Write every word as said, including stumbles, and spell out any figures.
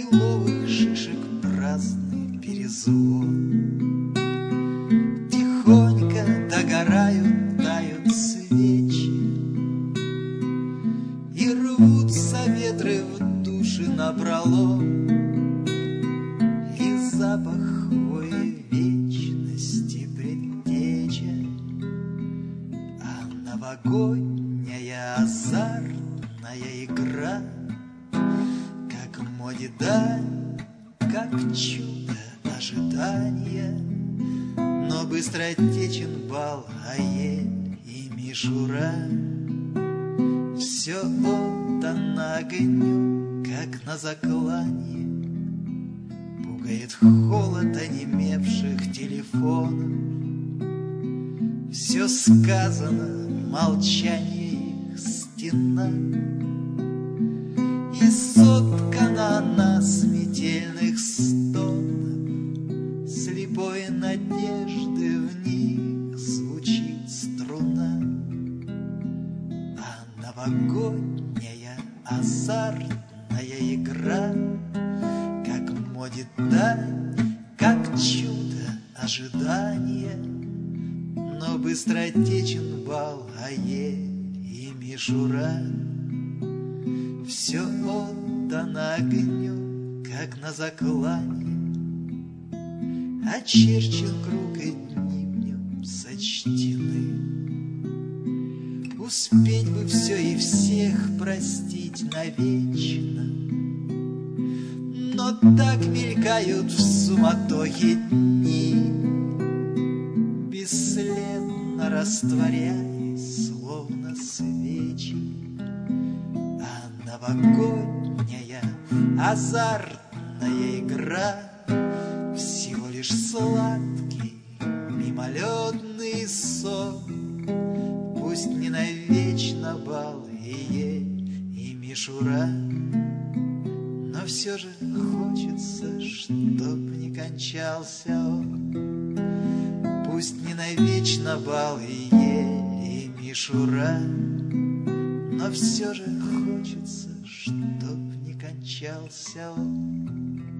лиловых шишек праздный перезвон. Тихонько догорают, тают свечи, и рвутся ветры в души напролом, и запах хвои вечности предтеча, а новогодняя азартная игра, как в моде дань, как чудо ожидания. Но быстро течен бал, а ель и мишура. Все отдано огню, как на закланье. Пугает холод онемевших телефонов. Все сказано, молчание их стена, и соткана она сметельных стонов. Слепой надежды в них звучит струна, а новогодняя азартная игра, как в моде дань, как чудо ожидания. Но быстро течен бал, а ель и мишура. Все отдано огню, как на закланье. Очерчен круг, и дни в нем сочтены. Успеть бы все и всех простить навечно, но так мелькают в суматохе дни, бесследно растворяясь, словно свечи. А новогодняя азартная игра всего лишь сладкий мимолетный сон. Пусть не навечно бал и ель и мишура, но все же хочется, чтоб не кончался он. Пусть не навечно бал и ель и мишура, но все же хочется, чтоб не кончался он.